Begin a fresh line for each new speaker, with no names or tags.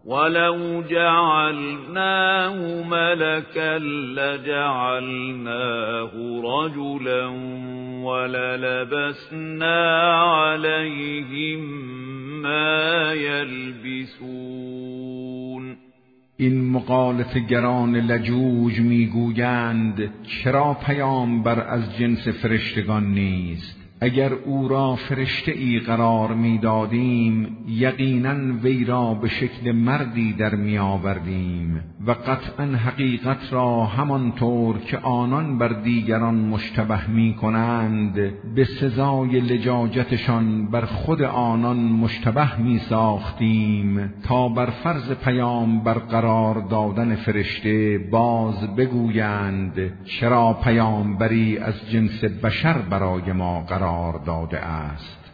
ولو جعلناه ملكا لجعلناه رجلا وللبسنا عليهم ما يلبسون.
این مخالفه‌گران لجوج میگویند چرا پیامبر از جنس فرشتگان نیست؟ اگر او را فرشته ای قرار میدادیم یقینا وی را به شکل مردی در می آوردیم و قطعا حقیقت را همانطور که آنان بر دیگران مشتبه می کنند به سزای لجاجتشان بر خود آنان مشتبه می ساختیم تا بر فرض پیامبر قرار دادن فرشته باز بگویند چرا پیامبری از جنس بشر برای ما قرار داده است.